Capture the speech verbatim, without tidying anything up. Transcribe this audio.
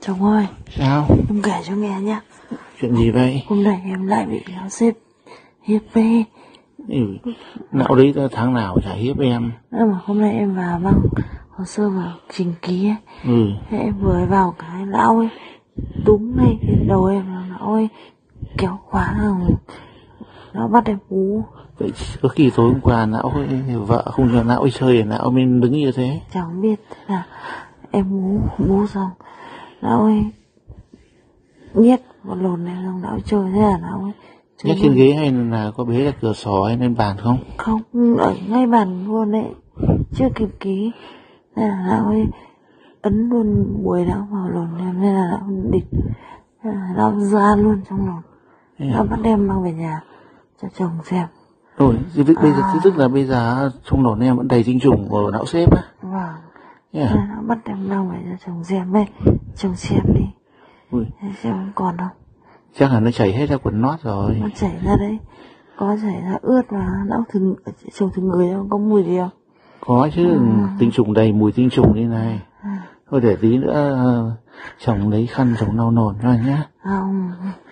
Chồng ơi. Sao? Em kể cho nghe nhá. Chuyện gì vậy? Hôm nay em lại bị lão sếp hiếp về. Ừ, não đấy tháng nào chả hiếp em. Nhưng mà hôm nay em vào mang hồ sơ vào trình ký ấy. Ừ. Thế em vừa vào cái lão ấy túm ngay cái đầu em, lão ấy kéo khóa rồi nó bắt em bú. Vậy có khi tối hôm qua não ấy, vợ không cho não ấy chơi, não mình đứng như thế. Chẳng biết thế là em bú bú xong lão ấy nhét một lồn này xong lão ấy chơi, thế là lão ấy Nhét trên ghế hay là có bế ra cửa sổ hay lên bàn không? Không, ở ngay bàn luôn đấy, chưa kịp ký. Thế là lão ấy ấn luôn bùi lão vào lồn em, nên là lão địch, thế là lão ra luôn trong lồn. Lão bắt em mang về nhà cho chồng xem. Rồi, thì bây giờ À. tức là bây giờ trong lồn em vẫn đầy tinh trùng của não sếp á. Vâng. Yeah. Thế lão bắt em mang về cho chồng xem đây, chồng xem đi. Ui. Thế xem còn không? Chắc là nó chảy hết ra quần nót rồi. Nó chảy ra đấy, có chảy ra ướt mà lão thường chồng thường người không có mùi gì không? Có chứ, à. Tinh trùng đầy mùi tinh trùng như này. À. Thôi để tí nữa chồng lấy khăn chồng lau nồn cho nhá. Không.